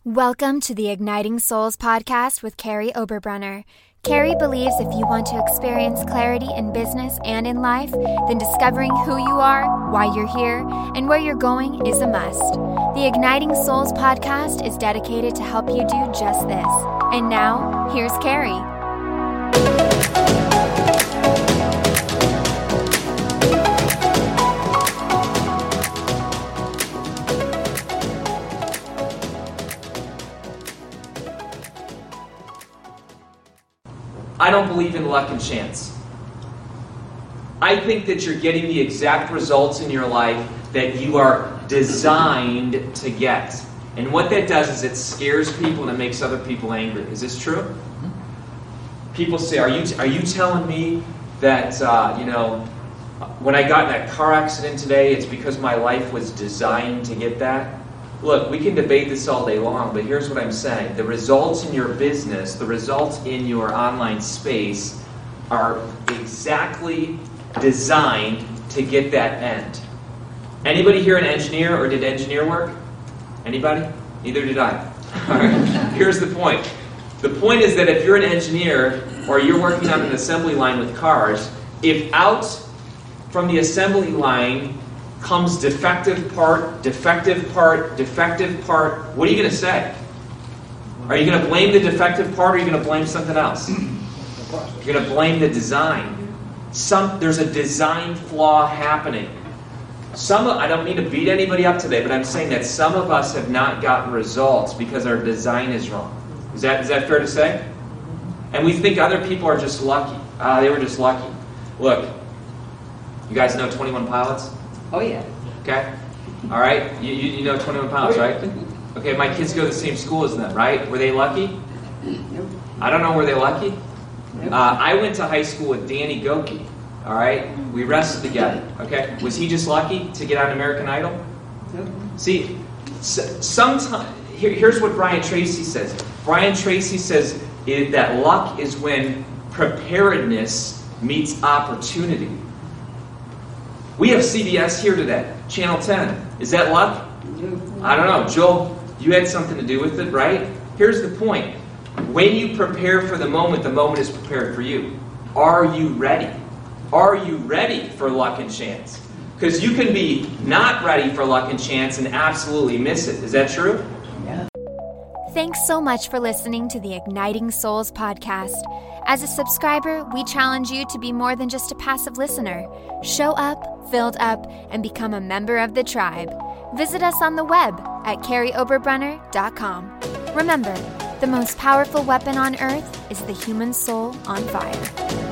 Welcome to the Igniting Souls podcast with Carrie Oberbrunner. Carrie believes if you want to experience clarity in business and in life, then discovering who you are, why you're here, and where you're going is a must. The Igniting Souls podcast is dedicated to help you do just this. And now, here's Carrie. I don't believe in luck and chance. I think that you're getting the exact results in your life that you are designed to get. And what that does is it scares people and it makes other people angry. Is this true? People say, are you telling me that, when I got in that car accident today, it's because my life was designed to get that? Look, we can debate this all day long, but here's what I'm saying. The results in your business, the results in your online space are exactly designed to get that end. Anybody here an engineer or did engineer work? Anybody? Neither did I. All right. Here's the point. The point is that if you're an engineer or you're working on an assembly line with cars, if out from the assembly line comes defective part, what are you going to say? Are you going to blame the defective part or are you going to blame something else? You're going to blame the design. There's a design flaw happening. I don't mean to beat anybody up today, but I'm saying that some of us have not gotten results because our design is wrong. Is that fair to say? And we think other people are just lucky. They were just lucky. Look, you guys know 21 Pilots? Oh, yeah. Okay? All right? You know 21 Pilots, right? Okay, my kids go to the same school as them, right? Were they lucky? Nope. I don't know, were they lucky? Nope. I went to high school with Danny Goki, all right? We wrestled together, okay? Was he just lucky to get on American Idol? Nope. See, sometimes, here's what Brian Tracy says. Brian Tracy says that luck is when preparedness meets opportunity. We have CBS here today, Channel 10. Is that luck? I don't know. Joel, you had something to do with it, right? Here's the point. When you prepare for the moment is prepared for you. Are you ready? Are you ready for luck and chance? Because you can be not ready for luck and chance and absolutely miss it. Is that true? Yeah. Thanks so much for listening to the Igniting Souls podcast. As a subscriber, we challenge you to be more than just a passive listener. Show up, filled up, and become a member of the tribe. Visit us on the web at carrieoberbrunner.com. Remember, the most powerful weapon on earth is the human soul on fire.